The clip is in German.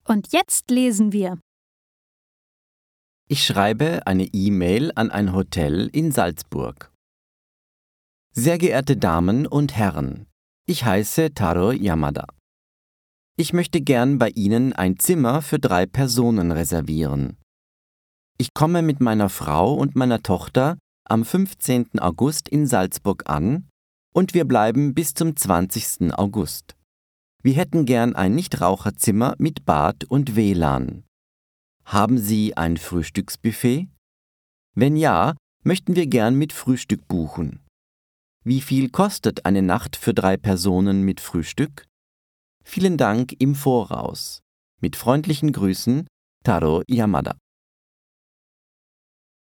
Und jetzt lesen wir. Ich schreibe eine E-Mail an ein Hotel in Salzburg. Sehr geehrte Damen und Herren, ich heiße Taro Yamada. Ich möchte gern bei Ihnen ein Zimmer für 3 Personen reservieren. Ich komme mit meiner Frau und meiner Tochter am 15. August in Salzburg an und wir bleiben bis zum 20. August. Wir hätten gern ein Nichtraucherzimmer mit Bad und WLAN. Haben Sie ein Frühstücksbuffet? Wenn ja, möchten wir gern mit Frühstück buchen. Wie viel kostet eine Nacht für 3 Personen mit Frühstück? Vielen Dank im Voraus. Mit freundlichen Grüßen, Taro Yamada.